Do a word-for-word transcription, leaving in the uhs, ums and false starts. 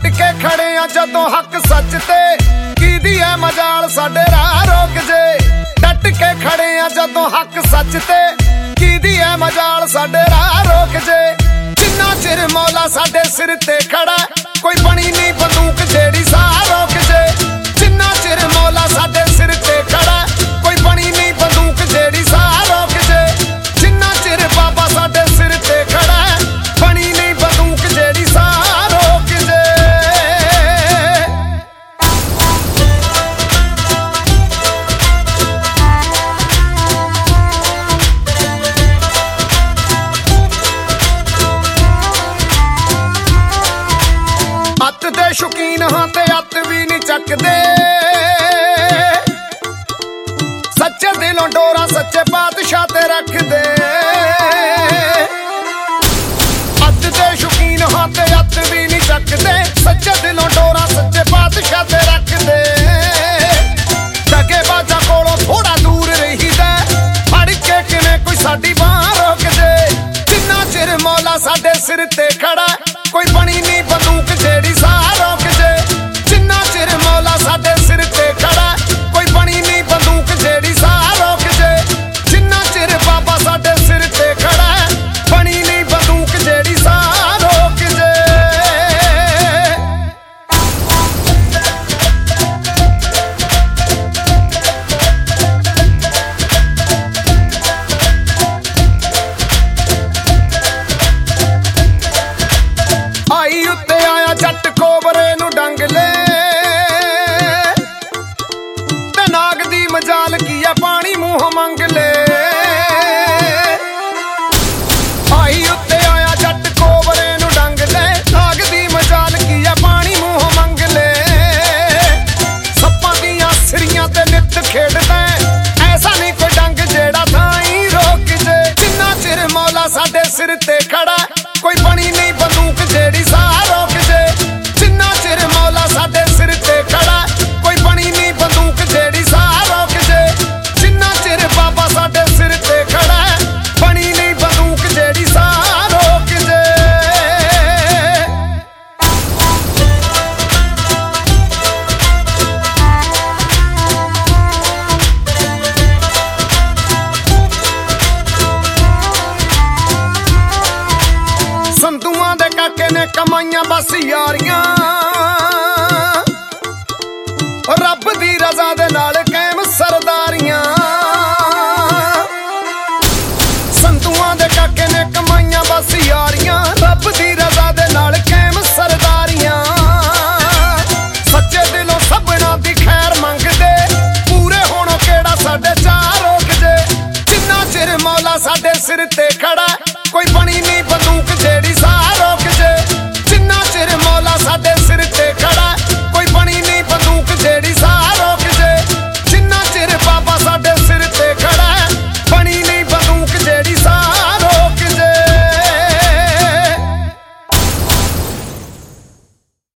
डट के खड़े आ जदों हक सच ते कीदी है मजाल साडे राह रोक जे। डट के खड़े आ जदों हक सच ते कीदी है मजाल साडे राह रोक जे। जिन्ना चिर मौला साडे सिर ते खड़ा कोई बनी नहीं बंदूक जेड़ी साह रोक जे। जिन्ना चिर मौला साडे सिर ते खड़ा कोई बनी नहीं बंदूक जेड़ी साह रोक जे। जिन्ना चिर बाबा साडे सिर ते खड़ा बनी नहीं बंदूक जेड़ी साह रोक जे। अत दे शौकीन हां ते अत भी नहीं चकदे। सच्चे दिलों डोरा सच्चे पातशाह ते रख दे। अत दे शौकीन हां ते अत भी नहीं चकदे। सच्चे दिलों डोरा सच्चे पातशाह ते रख दे। दगेबाजां कोलों थोड़ा दूर रहीदा फड़ के किवें कोई साडी बांह रोक दे। जिन्ना चिर मौला साडे सिर ते खड़ा कोई बनी नहीं बंदूक जेड़ी साह रोक जे। जिन्ना चिर मौला साडे सिर ते खड़ा कोई बनी नहीं बंदूक जेड़ी साह रोक जे। जिन्ना चिर बाबा साडे सिर ते खड़ा बनी नहीं बंदूक जेड़ी साह रोक जे। आई उत्ते आया जट कोबरे नू डंग ले ते नाग दी मजाल की है पानी मुंह मंग ले। आई उत्ते आया जट कोबरे नू डंग ले नाग दी मजाल की है पानी मुंह मंग ले। सप्पां दियां सिरियां ते नित खेडदा ऐसा नहीं कोई डंग जेड़ा थाई रोक जे। जिन्ना चिर मौला साडे सिर ते खड़ा कोई बनी नहीं बंदूक जेड़ी साह रोक जे। जिन्ना चिर मौला साडे सिर ते खड़ा कोई बनी नहीं बंदूक जेड़ी साह रोक जे। जिन्ना चिर बाबा साडे सिर ते खड़ा बनी नहीं बंदूक जेड़ी साह रोक जे। संधुआं दे काके ने कमाइयां बस यारियां रब दी रजा दे नाल कायम सरदारियां। संधुआं दे काके ने कमाइयां बस यारियां